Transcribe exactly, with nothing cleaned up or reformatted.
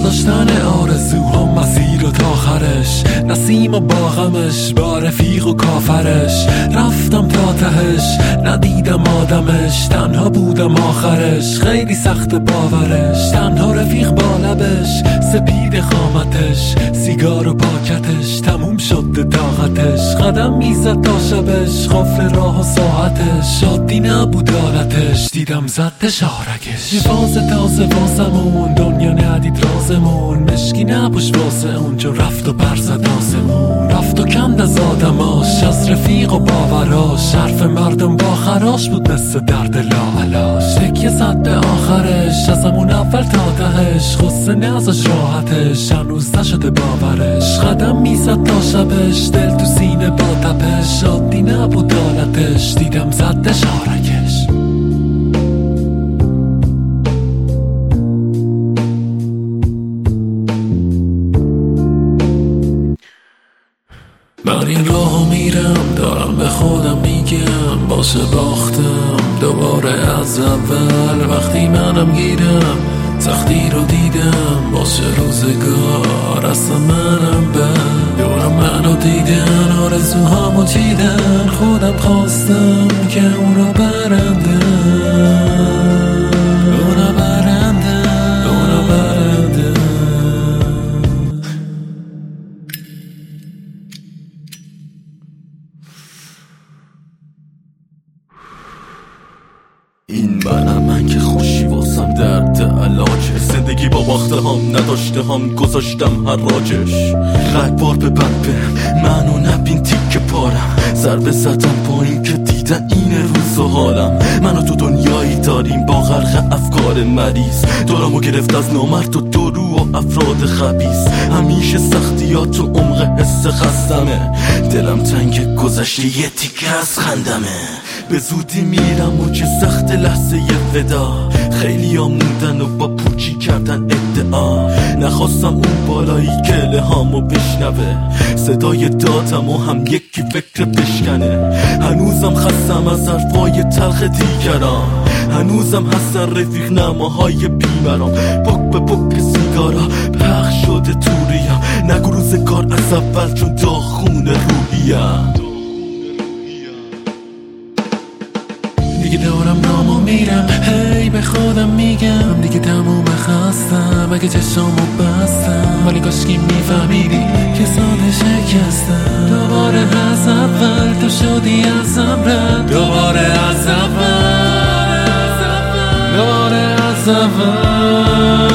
نداشتن آرزوها مسیر و تا آخرش، نسیم و باغمش با رفیق و کافرش. رفتم تا تهش ندیدم آدمش، تنها بودم آخرش، خیلی سخت باورش. تنها رفیق با لبش، سپید خامتش، سیگار و پاکتش، تموم شد طاقتش. قدم میزد تا شبش، غافل راه و ساعتش، شادی نبود حالتش، دیدم زد شارکش. یه فاز تازه واسمون، دنیا ندید رازمون، مشکی نبوش واسه اون چون رفت و برزد آسمون. رفت و کند از آدماش، از رفیق و باوراش، حرف مردم با خراش بود مثل درد لاعلاش. تکیه زد به آخرش، از همون اول تا تهش، غصه نازش راحتش، هنوز نشده باورش. قدم میزد تا شبش، دل تو سینه با تپش، شادی نبود حالتش، دیدم زد شارکش. من این راهو میرم، دارم به خودم میگم باشه باختم دوباره از اول. وقتی منم گیرم سختی رو دیدم، باشه روزگار اصلا منم بد. دورم منو دیدن، آرزوهامو چیدن، خودم خواستم که اونو برنده، اونو برنده، اونو برنده. این منم من که خوشی واسم درد علاجه، زندگی با باخته هم نداشته هم گذاشتم حراجش. رگبار به بد به منو نبین تیک پارم، ضربه زدم با این که دیدن این روز و حالم. منو تو دنیایی داریم با غرق افکار مریض، دورمو گرفت از نامرد و درو و افراد خبیث. همیشه سختیات و عمق حس خستمه، دلم تنگ گذشته یه تیکه از خندمه. به زودی میرم و چه سخت لحظه ودا، خیلی ها موندن و با پوچی کردن ادعا. نخواستم اون بالایی که الهامو بشنوه، صدای دادم و هم یکی فکر بشکنه. هنوزم خستم از حرفای تلخ دیگران، هنوزم هستن رفیق نماهای بیمران. پک به پک سیگارا پخش شده تو ریا، نگو روزگار از اول چون داغون روحیم. دیگه دارم رامو میرم، هی به خودم میگم دیگه تموم خستم. اگه چشامو بستم ولی کاشکی میفهمیدی که ساده شکستم. دوباره از اول تو شدی از رد، دوباره از اول، دوباره از اول.